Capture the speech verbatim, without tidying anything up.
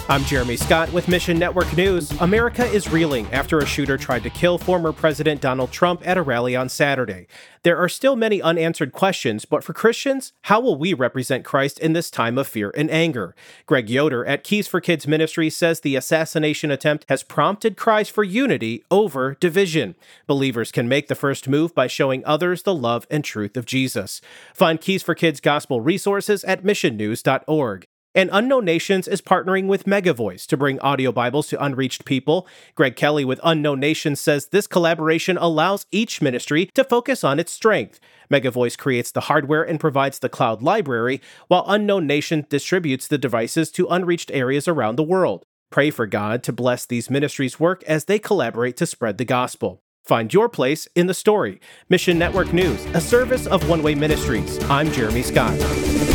I'm Jeremy Scott with Mission Network News. America is reeling after a shooter tried to kill former President Donald Trump at a rally on Saturday. There are still many unanswered questions, but for Christians, how will we represent Christ in this time of fear and anger? Greg Yoder at Keys for Kids Ministry says the assassination attempt has prompted cries for unity over division. Believers can make the first move by showing others the love and truth of Jesus. Find Keys for Kids gospel resources at mission news dot org. And Unknown Nations is partnering with MegaVoice to bring audio Bibles to unreached people. Greg Kelly with Unknown Nations says this collaboration allows each ministry to focus on its strength. MegaVoice creates the hardware and provides the cloud library, while Unknown Nation distributes the devices to unreached areas around the world. Pray for God to bless these ministries' work as they collaborate to spread the gospel. Find your place in the story. Mission Network News, a service of One Way Ministries. I'm Jeremy Scott.